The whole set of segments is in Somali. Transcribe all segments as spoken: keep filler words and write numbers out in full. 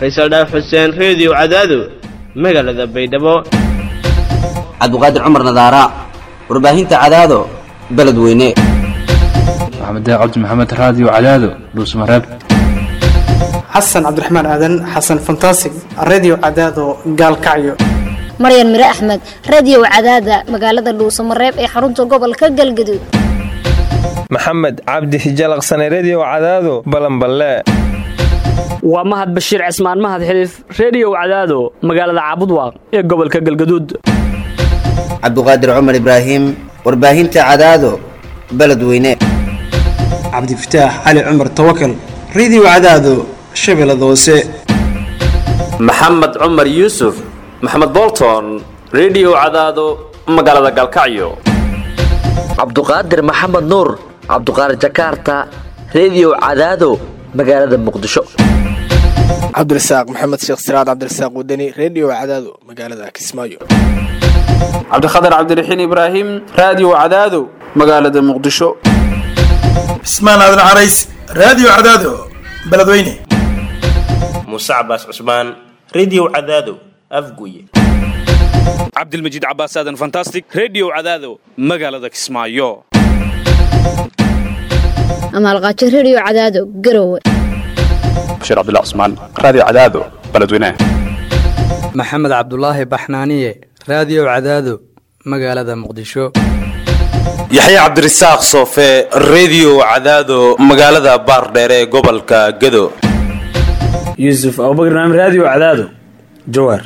Faysal Dhaaf Xuseen Radio Cadaado magaalada Baydhabo Cabduqaadir Cumar Nadaara warbaahinta Cadaado beledweyne Maxamed Cabdi Maxamed Radio Cadaado Dhuusamareeb Xasan Cabdiraxmaan Aadan Xasan Fantastic Radio Cadaado Gaalkacyo Maryan Mire Axmed Radio Cadaada magaalada Dhuusamareeb ee xarunta gobolka Galgaduud Maxamed Cabdi Hijalaqsane Radio Cadaado Balanballe waa Mahad Bashiir Cismaan Mahad Xiliif Radio Cadaado magaalada Caabudwaaq ee gobolka Galgaduud Cabduqaadir Cumar Ibraahim warbaahinta Cadaado beledweyne Cabdi Fataax Ali Cumar Tawakkal Radio Cadaado Shabeellada Hoose Maxamed Cumar Yuusuf Maxamed Bolton Radio Cadaado magaalada Galkacyo Cabduqaadir Maxamed Nuur Cabduqaadir Jakarta Radio Cadaado magaalada Muqdisho Cabdirasaaq Maxamed Sheekh Siraad Cabdirasaaq Wadani Radio Cadaado magaalada Kismaayo Cabdikhadir Cabdiraxiin Ibraahim Radio Cadaado magaalada Muqdisho Ismaan Aadan Carays Radio Cadaado beledweyne Musa Abbas Usman Radio Cadaado Afguye Cabdilmajiid Abbas Aadan Fantastic Radio Cadaado magaalada Kismaayo Amal Qaaji Radio Cadaado Garowe Bashir Abdullah Usman Radio Cadaado beledweyne Maxamed Cabdullaahi Baxnaaniye Radio Cadaado magaalada Muqdisho Yaxya Cabdirasaaq Soofe Radio Cadaado magaalada Baardheer ee gobolka Gado Yusuf Abubakar Naam Radio Cadaado Jowhar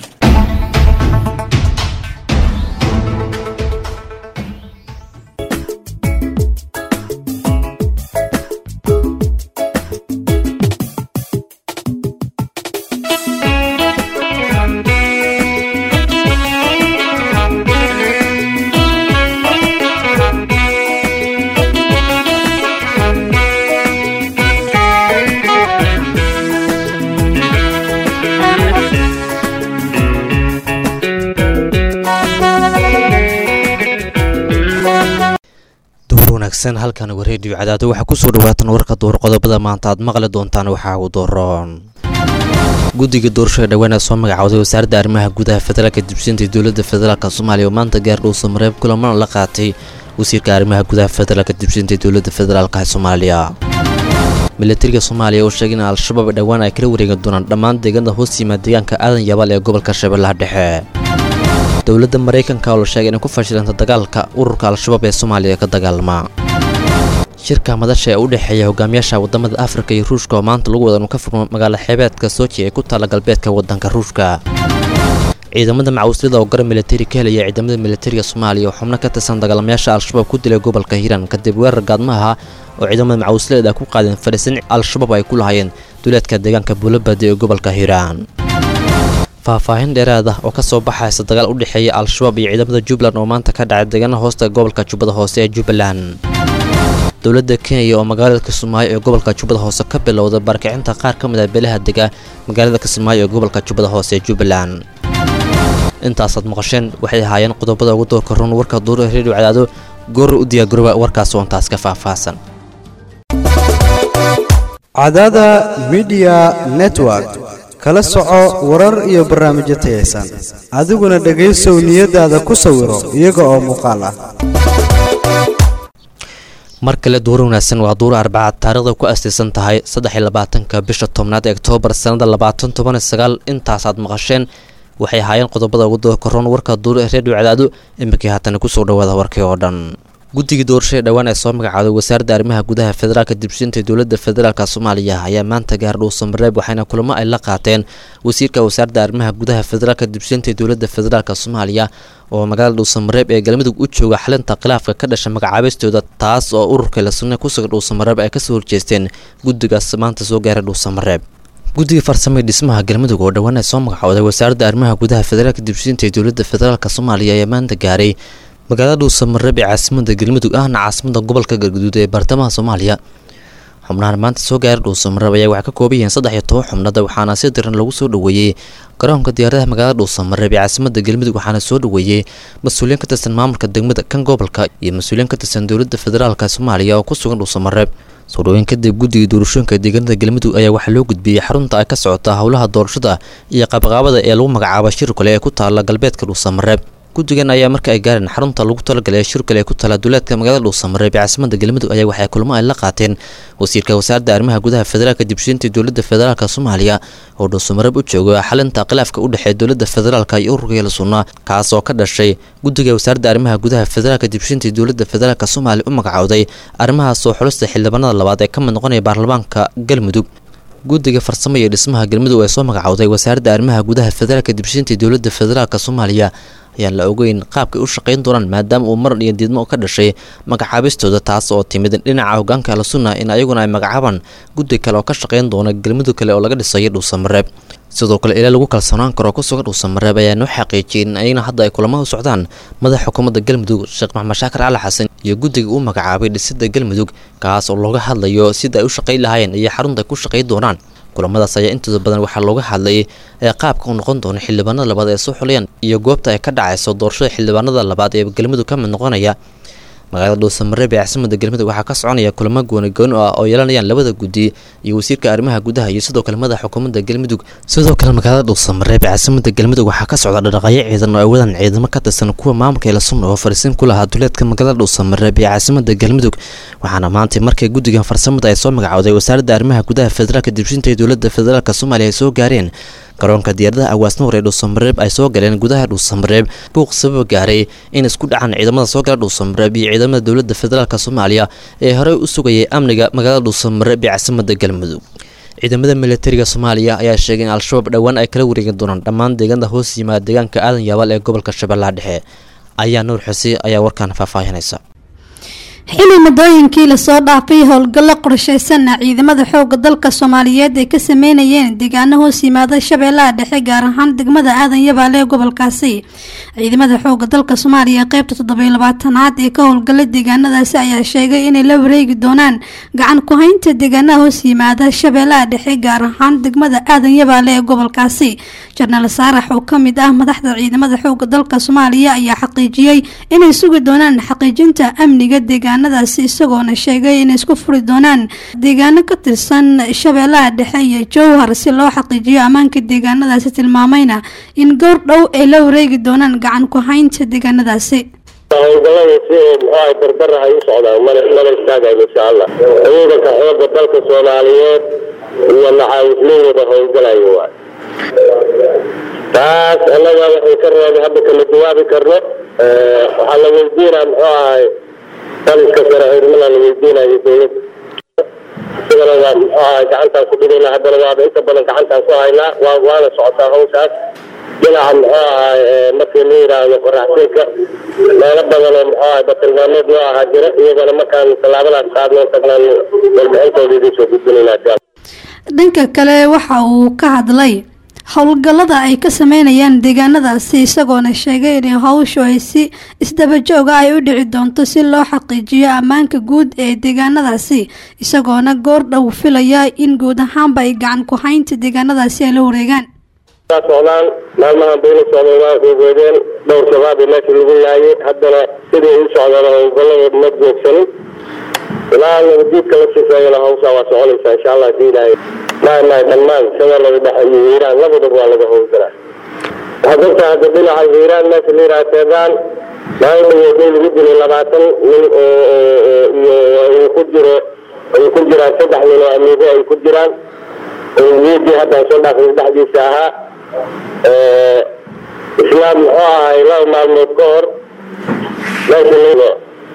halkan waa Radio Cadaado waxa ku soo dhawaatan warka door qodobada maanta aad maqli doontaan waxa uu dooron guddiga doorashada dhawaana soo magacaawday wasaaradda arrimaha gudaha federaalka dibsinta dawladda federaalka Soomaaliya oo maanta gaar Dhuusamareeb kulamada la qaatay wasiirka arrimaha gudaha federaalka dibsinta dawladda federaalka Soomaaliya militariga Soomaaliya oo sheegay in al-shabaab dhawaan ay kala wareegi doonaan dhammaan deegaanada hoos yimaada deegaanka aadan yaabal ee gobolka Shabeellaha Dhexe dawladda Mareykanka oo sheegay in ku fashilanta dagaalka ururka al-shabaab ee Soomaaliya ka dagaalama shirka madasha ee u dhaxeeya hogaamiyaasha wadamada Afrika iyo Ruushka oo maanta lagu wada ka furmo magaalada xeebeedka Sochi ee ku taala galbeedka wadanka Ruushka ciidamada macawislada oo garan militari ka helaya ciidamada militariga Soomaaliya oo xubno ka tirsan dagaalamayaasha al-shabaab ku dilay gobolka Hiiraan kadib weerar gaadmaha oo ciidamada macawislada ku qaadeen fariisin al-shabaab ay ku lahaayeen duleedka deegaanka Buulabadi ee gobolka Hiiraan faahfaahin dheeraad ah oo ka soo baxaysa dagaal u dhaxeeya al-shabaab iyo ciidamada Jubbaland oo maanta ka dhacay deegaanada hoosta gobolka Jubbada Hoose ee Jubbaland dawladda Kenya oo magaalada Kismaayo ee gobolka Jubbada Hoose ka bilowday barkicinta qaar ka mid ah beelaha dega magaalada Kismaayo ee gobolka Jubbada Hoose ee Jubbaland intaas aad maqasheen waxay ahaayeen qodobada ugu doorka roon warka door Radio Cadaado goor u diyaar garooba warkaas oo intaas ka faahfaahsan Cadaada Media Network kala soco warar iyo barnaamijyo tayeysan adiguna dhageysow niyadaada ku sawiro iyaga oo muuqaal ah markale door wanaagsan waa door arbacad taariikhda ku aasaysan tahay saddex iyo labaatanka bisha tobnaad ee Oktoobar sanada labaatan toban iyo sagaal intaas aad maqasheen waxay ahaayeen qodobada ugu doorka roon warka door Radio Cadaado imika haatan ku soo dhawaada warkii oo dhan guddiga doorashada dhawaan ee soo magacaawday wasaaradda arrimaha gudaha federaalka dibsinta dawladda federaalka Soomaaliya ayaa maanta gaar Dhuusamareeb waxayna kulamo ay la qaateen wasiirka wasaaradda arrimaha gudaha federaalka dibsinta dawladda federaalka Soomaaliya oo magaalada Dhuusamareeb ee galmudug u jooga xalinta khilaafka ka dhashay magacaabistooda taas oo ururka la sunnay ku sugan Dhuusamareeb ay ka soo horjeesteen guddigaas maanta soo gaaray Dhuusamareeb guddiga farsamada dhismaha galmudug oo dhawaan ay soo magacaawday wasaaradda arrimaha gudaha federaalka dibsinta dawladda federaalka Soomaaliya ayaa maanta gaaray magaalada Dhuusamareeb ee caasimadda galmudug ahna caasimadda gobolka Galgaduud ee bartamaha Soomaaliya xubnahan maanta soo gaaray Dhuusamareeb ayaa waxa ka kooban yihiin saddex iyo toban xubnood waxaana si diran lagu soo dhaweeyay garoonka diyaaradaha magaalada Dhuusamareeb ee caasimadda galmudug waxaana soo dhaweeyay mas'uuliyiin ka tirsan maamulka degmada kan gobolka iyo mas'uuliyiin ka tirsan dawladda federaalka Soomaaliya oo ku sugan Dhuusamareeb soodhooyin kadib guddiga doorashooyinka deegaanada galmudug ayaa waxaa loo gudbiyey xarunta ay ka socota howlaha doorashada iyo qabaqaabada ee lagu magacaabo shir kale ee ku taala galbeedka dhuusamareeb guddigan ayaa marka ay gaareen xarunta lagu talagalay shir kale ee ku taala duleedka magaalada dhuusamareeb ee caasimada galmudug ayaa waxay kulamo ay la qaateen wasiirka wasaaradda arrimaha gudaha federaalka dibshiinta dowladda federaalka soomaaliya oo dhuusamareeb u jooga xalinta khilaafka u dhexeeya dowladda federaalka iyo ururka hela sunna kaas oo ka dhashay guddiga wasaaradda arrimaha gudaha federaalka dibshiinta dowladda federaalka soomaaliya u magacowday arrimahaas oo xulista xildhibaanada labaad ee ka mid noqonaya baarlamaanka galmudug guddiga farsamo iyo dhismaha galmudug ee soo magacowday wasaaradda arrimaha gudaha federaalka dibshiinta dowladda federaalka soomaaliya ayaan la ogeyn qaabkay u shaqayn doonaan maadaama uu maran iyo diidmo ka dhashay magacaabistooda taas oo timid dhinaca hogaanka ahlu sunna in ayaguna ay magacaabaan guddi kale oo ka shaqayn doona galmudug kale oo laga dhisayo dhuusamareeb sidoo kale ilaa lagu kalsoonaan karo ku sugan dhuusamareeb ayaa noo xaqiijiyey in ayagna hadda ay kulamo u socdaan madaxa xukuumadda galmudug sheekh maxamed shaakir cali xasan iyo guddiga uu magacaabay dhisidda galmudug kaas oo looga hadlayo sida ay u shaqayn lahaayeen iyo xarunta ay ku shaqayn doonaan kulamadaas ayaa intooda badan waxaa looga hadlayay ee qaabka u noqon doona xildhibaanada labaad ee soo xulayaan iyo goobta ay ka dhacayso doorashada xildhibaanada labaad ee galmudug ka mid noqonaya magaalada dhuusamareeb ee caasimada galmudug waxaa ka soconaya kulamo gooni-gooni ah oo yeelanayaan labada guddi iyo wasiirka arrimaha gudaha iyo sidoo kale madaxa xukuumadda galmudug sidoo kale magaalada dhuusamareeb ee caasimada galmudug waxaa ka socda dhaqaaqyo ciidan oo ay wadaan ciidamo ka tirsan kuwa maamulka hela sunna oo fariisin ku lahaa duleedka magaalada dhuusamareeb ee caasimada galmudug waxaana maantay markay guddigan farsamada ay soo magacowday wasaaradda arrimaha gudaha federaalka dibshinta ee dowladda federaalka soomaaliya ay soo gaareen garoonka diyaaradaha awaasnawar ee dhuusamareeb ay soo galeen gudaha dhuusamareeb buuq sababa gaaray in isku dhacaan ciidamada soo gala dhuusamareeb iyo ciidamada dowladda federaalka soomaaliya ee horey u sugayay amniga magaalada dhuusamareeb ee caasimada galmudug ciidamada militariga soomaaliya ayaa sheegay in al-shabaab dhowaan ay kala wareegi doonaan dhammaan deegaanada hoos yimaada deegaanka aadan yaabal ee gobolka shabeellaha dhexe ayaa nuur xusey ayaa warkaan faahfaahinaysa xili muddooyinkii lasoo dhaafay howlgallo qorshaysan ah ciidamada xooga dalka soomaaliyeed ay ka sameynayeen deegaano hoos yimaada shabeellaha dhexe gaar ahaan degmada aadan yabaale ee gobolkaasi ciidamada xooga dalka soomaaliya qeybta toddobiyo labaatanaad ee ka howlgala deegaanadaasi ayaa sheegay inay la wareegi doonaan gacan ku-haynta deegaanaha hoos yimaada shabeellaha dhexe gaar ahaan degmada aadan yabaale ee gobolkaasi jenaraal saarax oo ka mid ah madaxda ciidamada xooga dalka soomaaliya ayaa xaqiijiyey inay sugi doonaan xaqiijinta amniga deegaan daasi isagoona sheegay inay isku furi doonaan deegaano ka tirsan shabeellaha dhexe iyo jowhar si loo xaqiijiyo ammaanka deegaanadaasi tilmaamayna in goor dhow ay la wareegi doonaan gacan ku-haynta deegaanadaasi howlgalada si muxuaha dardara ay u socdaan mana mana istaagayn insha allah ciidanka xooga dalka soomaaliyeed iyo maxaawisleydooda howlgalayo waay taas annaga waxay ka reebay hadda kama jawaabi karno waxaa la weydiinaa muxuu ahay taliska sare ciidamada la weydiinayo dowladda sidana waa muxuu ahay gacantaan ku dhigayna haddana waaba inta badan gacantaan ku haynaa waa waana socotaa hawshaas dhinaca muxuu ahay markii la yidhaahdo qoraxsinka meelo badan oo muxuu ahay batilmaameed loo ahaa jira iyagana markaan tallaabadaas qaadno tagnaan warbixintooda idiin soo gudbinaynaa dhanka kale waxa uu ka hadlay howlgallada ay ka sameynayaan deegaanadaasi isagoona sheegay inay hawshu ay si isdabajooga ay u dhici doonto si loo xaqiijiyo ammaanka guud ee deegaanadaasi isagoona goor dhow filaya in guud ahaanba ay gacan ku-haynta deegaanadaasi ay la wareegaan socdaan maalmahan bayna socdeen waa ogeedeen dhowr shabaab ee meesha lagu laayay haddana sidai u socdaan howlgalladood ma joogsanin ilaa nabadiidka la sifeeyana hawshaa waa soconaysaa insha allah hadii ilaahay maamaay dhammaan shabeellada dhexe iyo hiiraan labadaba waa laga howlgalaa waxaad ogtahay hadda dhinaca hiiraan meesha la yidhaha teedaan maalin dhawoodey lagu dilay labaatan nin oo iyo ay ku jiro ay ku jiraan saddex nin oo amiibo ay ku jiraan wiigii haddaan soo dhaafay saddexdiisa ahaa islaam muxuu ahay laba maalmood ka hor meesha la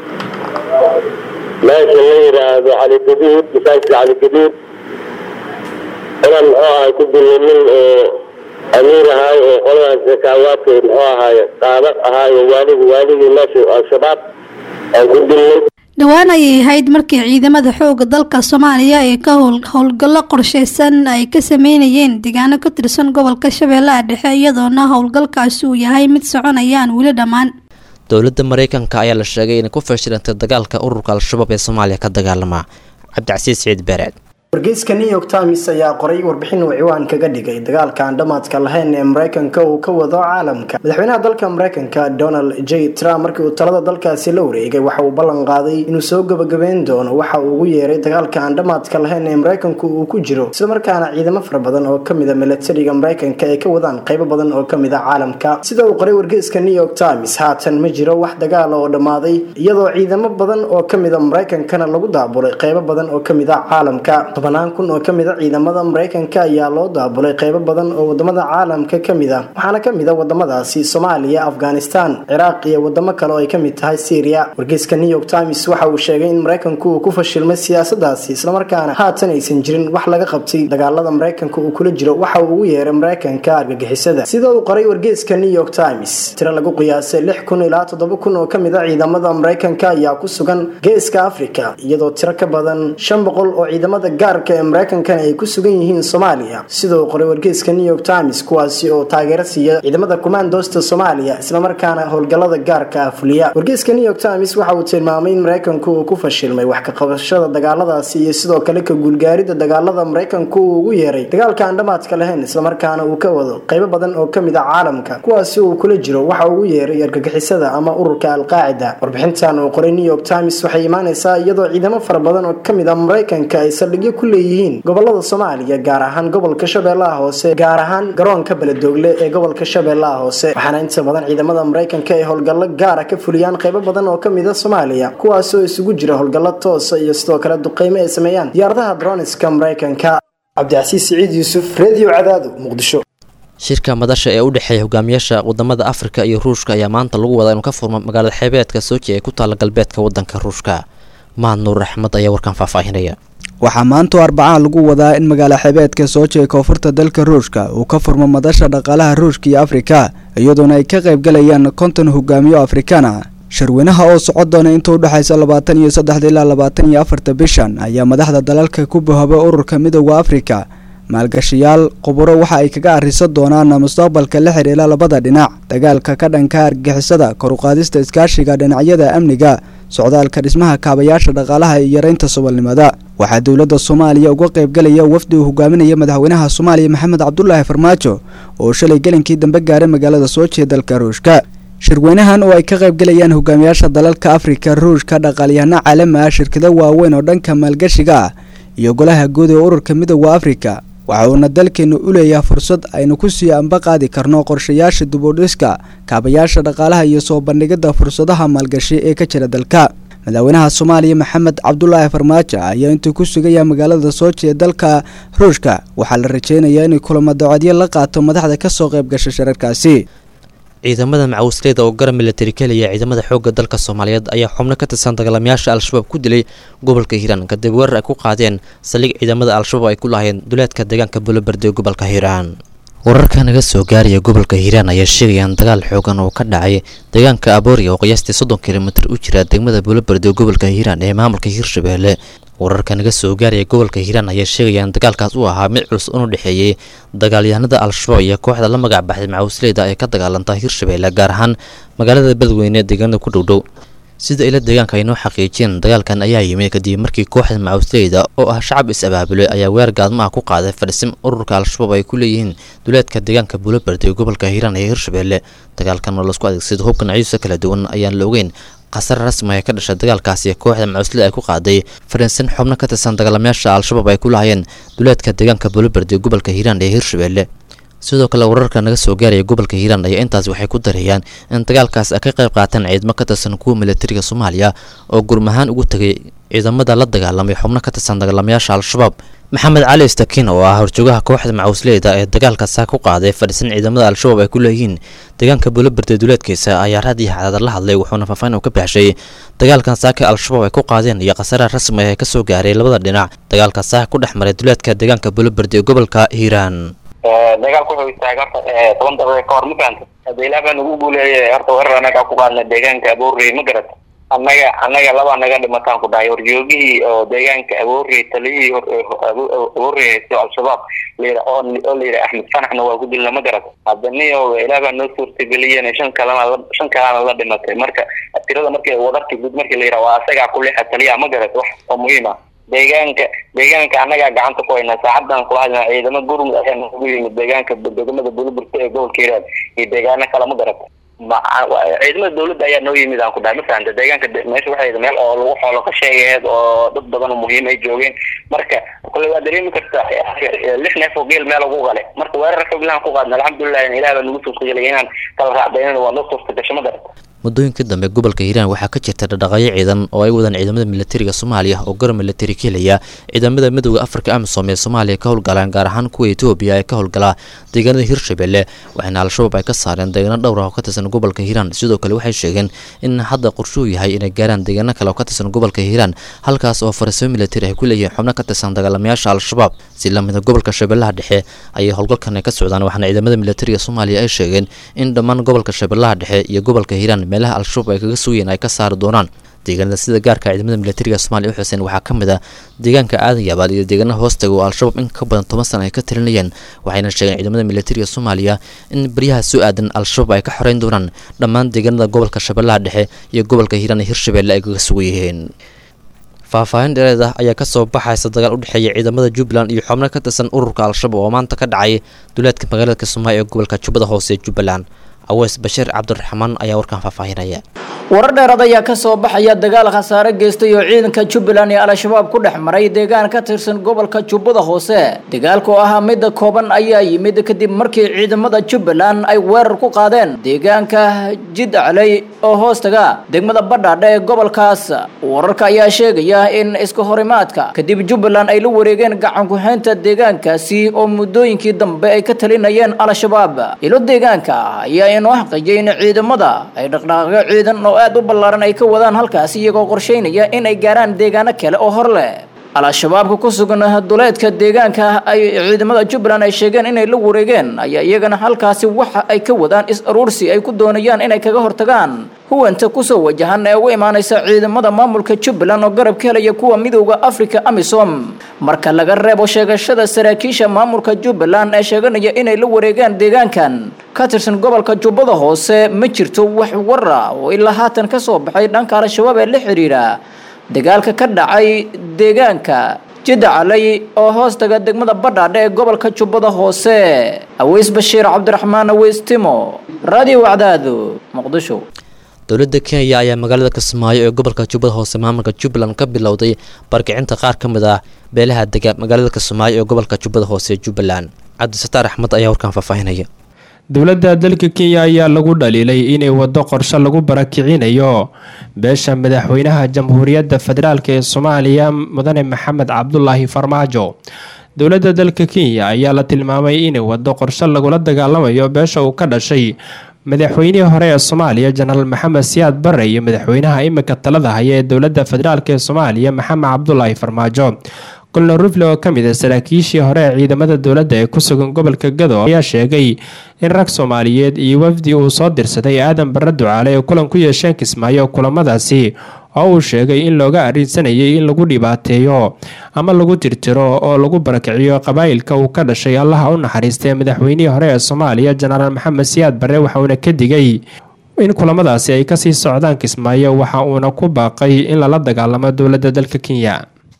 meesha la yidhaahdo cali gaduud masaajidka cali gaduud inaan muxuu ahay ku dilay nin oo amiir ahaay oo qoladaas zakaawaadka muxuu ahaay qaado ahaay oo waaligi waaligii meesha al-shabaab aan ku dilnay dhowaan ayay ahayd markii ciidamada xooga dalka soomaaliya ee ka howlgallo qorshaysan ay ka sameynayeen deegaano ka tirsan gobolka shabeellaha dhexe iyadoona howlgalkaasi uu yahay mid soconayaan weli dhammaan dowladda maraykanka ayaa la sheegay inay ku fashilantay dagaalka ururka al-shabaab ee soomaaliya ka dagaalama cabdicasiis ciid beereed wargeyska New York Times ayaa qoray warbixin uu ciwaan kaga dhigay dagaalka aan dhamaadka lahayn ee Mareykanka uu ka wado caalamka. Madaxweynaha dalka Mareykanka Donald J Trump markii uu talada dalkaasi la wareegay waxa uu ballan qaaday inuu soo gabagabeyn doono waxa uu ugu yeeray dagaalka aan dhamaadka lahayn ee Mareykanku uu ku jiro, isla markaana ciidamo fara badan oo kamid ah militariga Mareykanka ay ka wadaan qaybo badan oo kamid ah caalamka. Sida uu qoray wargeyska New York Times, haatan ma jiro wax dagaal oo dhamaaday iyadoo ciidamo badan oo kamid ah Mareykankana lagu daabulay qaybo badan oo kamid ah caalamka. tobanaan kun oo kamid ah ciidamada Mareykanka ayaa loo daabulay qaybo badan oo wadamada caalamka kamid ah, waxaana kamid ah wadamadaasi Soomaaliya, Afghanistan, Iraq iyo wadamo kale oo ay kamid tahay Syria. Wargeyska New York Times waxa uu sheegay in Mareykanku uu ku fashilmay siyaasadaasi, isla markaana haatan aysan jirin wax laga qabtay dagaalada Mareykanka uu kula jiro waxa uu ugu yeeray Mareykanka argagixisada. Sida uu qoray wargeyska New York Times, tiro lagu qiyaasay lix kun ilaa toddoba kun oo kamid ah ciidamada Mareykanka ayaa ku sugan geeska Afrika, iyadoo tiro ka badan shan boqol oo ciidamada gaarka ee Mareykanka ay ku sugan yihiin Soomaaliya. Sidoo qoray wargeyska New York Times, kuwaasi oo taageero siiya ciidamada Commandosta Soomaaliya isla markaana howlgallada gaarka ah fuliya. Wargeyska New York Times waxa uu tilmaamay in Mareykanku uu ku fashilmay wax ka qabashada dagaaladaasi iyo sidoo kale ka guulgaaridda dagaalada Mareykanku uu ugu yeeray dagaalka aan dhamaadka lahayn, isla markaana uu ka wado qaybo badan oo kamid ah caalamka kuwaasi uu kula jiro waxa uu ugu yeeray argagixisada ama ururka Al-Qaacida. Warbixintan uu qoray New York Times waxay imaanaysaa iyadoo ciidamo fara badan oo kamid ah Mareykanka ay saldhigyo ku leeyihiin gobolada Soomaaliya, gaar ahaan gobolka Shabeellaha Hoose, gaar ahaan garoonka Beledoogle ee gobolka Shabeellaha Hoose. waxaana inta badan ciidamada Mareykanka ay howlgallo gaar ah ka fuliyaan qaybo badan oo kamid ah Soomaaliya, kuwaas oo isugu jira howlgallo toos ah iyo sidoo kale duqeymo ay sameeyaan diyaaradaha droneska Mareykanka. Cabdicasiis Saciid Yuusuf, Radio Cadaado, Muqdisho. shirka madasha ee u dhexeeya hogaamiyaasha wadamada Afrika iyo Ruushka ayaa maanta lagu wadaa inuu ka furmo magaalada xeebeedka Sochi ee ku taala galbeedka wadanka Ruushka. Mahad Nuur Axmed ayaa warkan faahfaahinaya. waxaa maanta Arbacada lagu wadaa in magaala xeebeedka Sochi ee koonfurta dalka Ruushka uu ka furmo madasha dhaqaalaha Ruushka iyo Afrika, iyadoo ay ka qayb galayaan konton hogaamiyo Afrikaan ah. shirweynaha oo socod doona inta u dhaxaysa labaatan iyo saddex ilaa labaatan iyo afar bishan ayaa madaxda dalalka ku bahaba ururka midowga Afrika. maalgashiyaal quburo waxa ay kaga arisan doonaan mustaqbalka la xiriira labada dhinac, dagaalka ka dhanka argagixisada, kor u qaadista iskaashiga dhinacyada amniga, socdaalka dhismaha kaabayaasha dhaqaalaha iyo yareynta saboolnimada. waxaa dowladda Soomaaliya uga qayb galaya wafdi uu hogaaminaya madaxweynaha Soomaaliya Maxamed Cabdullaahi Farmaajo oo shalay galinkii dambe gaaray magaalada Sochi ee dalka Ruushka. shirweynahan oo ay ka qayb galayaan hogaamiyaasha dalalka Afrika, Ruushka, dhaqaalyahanno caalami ah, shirkado waaweyn oo dhanka maalgashiga ah iyo golaha guud ee ururka midowga Afrika, waxa uuna dalkeenu u leeyahay fursad aynu ku sii amba qaadi karno qorshayaasha dib u dhiska kaabayaasha dhaqaalaha iyo soo bandhigida fursadaha maalgashi ee ka jira dalka. madaxweynaha Soomaaliya Maxamed Cabdullaahi Farmaajo ayaa intuu ku sugaya magaalada Sochi ee dalka Ruushka waxaa la rajeynayaa in kulamo dawladyo la qaato madaxda ka soo qayb gashay shirarkaasi. ciidamada macawisleyda oo garan military kaliya ciidamada xoogga dalka Soomaaliyeed ayaa xubno ka tirsan dagaalamayaasha Al-Shabaab ku dilay gobolka Hiiraan kadib weerar ay ku qaadeen saldhig ciidamada Al-Shabaab ay ku lahaayeen duleedka deegaanka Bulobardi ee gobolka Hiiraan. wararka naga soo gaaraya gobolka Hiiraan ayaa sheegayaan dagaal xoogan oo ka dhacay deegaanka Aboori oo qiyaastii soddon kiiloomitir u jira degmada Bulobardi ee gobolka Hiiraan ee maamulka Hiirshabeelle. wararka naga soo gaaraya gobolka Hiiraan ayaa sheegayaan dagaalkaas uu ahaa mid culus oo u dhaxeeyay dagaalyahanada Al-Shabaab iyo kooxda la magac baxday macawisleyda ee ka dagaalanta Hiirshabeelle, gaar ahaan magaalada Beledweyne deegaanada ku dhowdhow. sida ila deegaanka ay noo xaqiijiyeen dagaalkan ayaa yimid kadib markii kooxda macawisleyda oo ah shacab is-abaabulay ayaa weer gaadmo ah ku qaaday fadhisim ururka Al-Shabaab ay ku leeyihiin duleedka deegaanka Bulobardi ee gobolka Hiiraan ee Hiirshabeelle. dagaalkan oo la isku adeegsaday hubka noocyadiisa kala duwan ayaan la ogeyn qasar rasmi ah ka dhashay dagaalkaasi kooxda macawisleyda ay ku qaaday fadhisim xubno ka tirsan dagaalamayaasha Al-Shabaab ay ku lahaayeen duleedka deegaanka Bulobardi ee gobolka Hiiraan ee Hiirshabeelle. sidoo kale wararka naga soo gaaraya gobolka Hiiraan ayaa intaas waxay ku dareeyaan in dagaalkaas ay ka qayb qaataan ciidamo ka tirsan kuwa militariga Soomaaliya oo gurmahaan ugu tagay ciidamada la dagaalamay xubno ka tirsan dagaalamayaasha Al-Shabaab. Maxamed Cali Istakiin oo ah horjoogaha kooxda macawisleyda ee dagaalkaas ku qaaday fadhisan ciidamada Al-Shabaab ay ku leeyihiin deegaanka Bulobardi duleedkiisa ayaa raadiyo xadad la hadlay wuxuuna faahfaahin u ka bixisay dagaalkan saaka Al-Shabaab ay ku qaadeen iyo qasar rasmi ah ee ka soo gaaray labada dhinac. dagaalkaas saaka ku dhexmaray duleedka deegaanka Bulobardi ee gobolka Hiiraan. dagaalku wuxuu istaagay toban daqiiqo ka hor ma fahamtay hadda ilaa baan ugu guuleeyay horta weerar anaga ku qaadnay deegaanka Aboori ma garat annaga annaga laba naga dhimataan ku dhahay horjoogihii oo deegaanka Aboori taliyii Aboori ee Al-Shabaab leeyahay oo oo leeyahay Axmed Fanaxna waa ku dilna ma garat hadda niyo ilaa baan noo suurtageliyeen shan kalena shan kalena la dhimatay marka tirada markii wadarkii guud markii leeyahay waa asaga ku leeyahay taliya ma garat wax oo muhiim ah deegaanka deegaanka annagaa gacanta ku haynaa saacadan kula hadlaa ciidamo gurmud ayaa nagu yimid deegaanka degmada Buliburta ee gobolka Hiiraan iyo deegaano kale ma garata ciidamada dawladda ayaa noo yimid aan ku dhahay ma fahamta deegaanka meesha waxay meel oo lagu xoolo ka sheegayd oo dad badan oo muhiim ay joogeen marka kulli waa dareemi kartaa lix neef oo geel meel ugu gale marka weerar xubnaha ku qaadna alxamdulillaah in ilaahay baa nagu suurtageliyay inaan kala raacdayno waa noo suurtagashay ma garata muddooyinkii dambe gobolka Hiiraan waxaa ka jirta dhaqdhaqaaqyo ciidan oo ay wadaan ciidamada militariga Soomaaliya oo gaar militari ka helaya ciidamada midowga Afrika AMISOM ee Soomaaliya ka howlgalaan gaar ahaan kuwa Itoobiya ee ka howlgala deegaanada Hirshabelle waxaana al-shabaab ay ka saareen deegaano dhowr ah oo ka tirsan gobolka Hiiraan sidoo kale waxay sheegeen in hadda qorshe uu yahay inay gaaraan deegaano kale oo ka tirsan gobolka Hiiraan halkaas oo farsamo militari ay ku leeyihiin xubno ka tirsan dagaalamayaasha al-shabaab si la mid ah gobolka Shabeellaha Dhexe ayay howlgalkan ka socdaan waxaana ciidamada militariga Soomaaliya ay sheegeen in dhammaan gobolka Shabeellaha Dhexe iyo gobolka Hiiraan meelaha al-shabaab ay kaga sugayeen ay ka saari doonaan deegaanada sida gaarka ciidamada militariga Soomaaliya u xuseen waxaa ka mid ah deegaanka Aadan Yabaal iyo deegaanada hoostaga oo al-shabaab in ka badan toban sano ay ka tirinayeen waxayna sheegeen ciidamada militariga Soomaaliya in bariyaha soo aadan al-shabaab ay ka xoreyn doonaan dhammaan deegaanada gobolka Shabeellaha Dhexe iyo gobolka Hiiraan iyo Hirshabelle ay kaga sugayeen faahfaahin dheeraad ah ayaa ka soo baxaysa dagaal u dhexeeya ciidamada Jubbaland iyo xubno ka tirsan ururka al-shabaab oo maanta ka dhacay duleedka magaalada Kismaayo ee gobolka Jubbada Hoose ee Jubbaland Aweys Bashir Cabdiraxmaan ayaa warkan faahfaahinaya warar dheeraad ayaa ka soo baxaya dagaal khasaare geystay oo ciidanka Jubbaland iyo al-shabaab ku dhex maray deegaan ka tirsan gobolka Jubbada Hoose dagaalku ahaa mid kooban ayaa yimid kadib markii ciidamada Jubbaland ay weerar ku qaadeen deegaanka Jidcaley oo hoostaga degmada Badhaadhe ee gobolkaas wararka ayaa sheegaya in isku horimaadka kadib Jubbaland ay la wareegeen gacan ku haynta deegaankaasi oo muddooyinkii dambe ay ka talinayeen al-shabaab ilo deegaanka ayaa inoo xaqijay in ciidamada ay dhaqdhaqaaqyo ciidan oo aad u ballaaran ay ka wadaan halkaas iyagoo qorsheynaya in ay gaaraan deegaano kale oo hor leh al-shabaabka ku sugan duleedka deegaanka ay ciidamada Jubbaland ay sheegeen inay la wareegeen ayaa iyagana halkaasi waxa ay ka wadaan is aruursi ay ku doonayaan inay kaga hortagaan huwanta ku soo wajahan ee u imaanaysa ciidamada maamulka Jubbaland oo garab ka helaya kuwa midowga Afrika AMISOM marka laga reebo sheegashada saraakiisha maamulka Jubbaland ee sheeganaya inay la wareegaan deegaankan ka tirsan gobolka Jubbada Hoose ma jirto wax warra oo ilaa haatan ka soo baxay dhanka al-shabaab ee la xiriira dagaalka ka dhacay deegaanka Jidcaley oo hoostaga degmada Badhaadhe ee gobolka Jubbada Hoose Aweys Bashir Cabdiraxmaan Aweys Timo Radio Wacdaado Muqdisho dowladda Kenya ayaa magaalada Kismaayo ee gobolka Jubbada Hoose maamulka Jubbaland ka bilowday barkicinta qaar ka mid ah beelaha degan magaalada Kismaayo ee gobolka Jubbada Hoose ee Jubbaland Cabdisataar Axmed ayaa warkan faahfaahinaya dowladda dalka Kenya ayaa lagu dhaliilay inay wado qorshe lagu barakicinayo beesha madaxweynaha Jamhuuriyadda Federaalka ee Soomaaliya Mudane Maxamed Cabdullaahi Farmaajo dowladda dalka Kenya ayaa la tilmaamay inay wado qorshe lagu la dagaalamayo beesha uu ka dhashay madaxweynihii hore ee Soomaaliya General Maxamed Siyaad Barre iyo madaxweynaha imika talada haya ee dowladda Federaalka ee Soomaaliya Maxamed Cabdullaahi Farmaajo kulna rufle oo kamid ah saraakiishii hore ee ciidamada dowladda ee ku sugan gobolka Gado ayaa sheegay in rag Soomaaliyeed iyo wafdi uu soo dirsaday Aadan Barre Ducaale ee kulan ku yeesheen Kismaayo kulamadaasi oo uu sheegay in looga arinsanayay in lagu dhibaateeyo ama lagu tirtiro oo lagu barakiciyo qabaa'ilka uu ka dhashay Allaha u naxariistay madaxweynihii hore ee Soomaaliya General Maxamed Siyaad Barre waxa uu ka digay in kulamadaasi ay ka sii socdaan Kismaayo waxa uu ku baaqay in lala dagaalamo dowladda dalka Kenya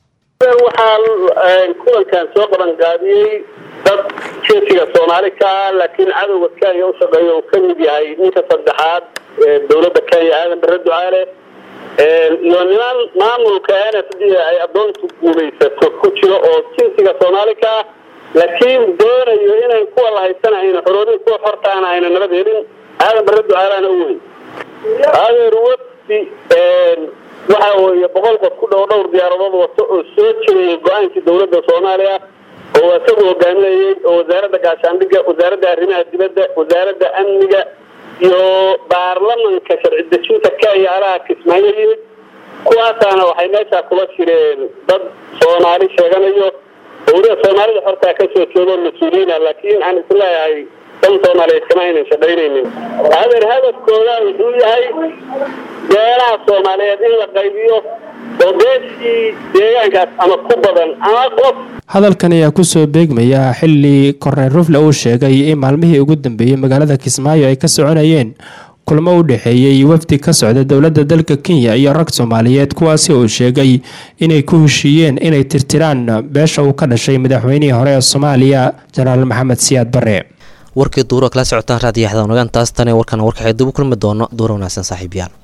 waxaan kulankan soo qaban gaabiyay dad jeesiga Soomaali ka laakiin cadawga Kenya u shaqeeyo oo kamid yahay ninka saddexaad ee dowladda Kenya Aadan Barre Ducaale ee iyo niman maamulka N F D ay adoontu guulaysato ku jiro oo jeesiga Soomaali ka laakiin doonayo inay kuwa la haysanayeen xoroodin kuwa hortaana ayna nabad helin Aadan Barre Ducaale u weyn aadan waqti ee waxa uu boqol qof ku dhow dhowr diyaaradood wato oo soo jeeyay go'aankii dowladda Soomaaliya oo asagu hogaaminayay oo wasaaradda gaashaandhigga wasaaradda arrimaha dibadda wasaaradda amniga iyo baarlamaanka sharci dejinta Kenya alaha Kismaayo yimid kuwaasana waxay meesha kula jireen dad Soomaali sheeganayo oo Soomaalida horta ka soo jeedo mas'uuliyiin laakiin aan islaahay dan Soomaaliyeed kama aynan shaqaynaynin hada hadafkooda wuxuu yahay beelaha Soomaaliyeed in la qaybiyo oo beeshii deegaankaas ama ku badan ama qof hadalkan ayaa ku soo beegmaya xilli Korneyl Rufle uu sheegay in maalmihii ugu dambeeyay magaalada Kismaayo ay ka soconayeen kulmo u dhexeeyey wafdi ka socda dowladda dalka kenya iyo rag soomaaliyeed kuwaasi oo sheegay inay ku heshiiyeen inay tirtiraan beesha uu ka dhashay madaxweynihii hore ee soomaaliya jenaraal maxamed siyaad bare. warkii duuro kala socotaan raadiyaxda wanagaan taas tani warkan warkaxay dib u kulmi doono duuro wanaagsan saaxiibayaal.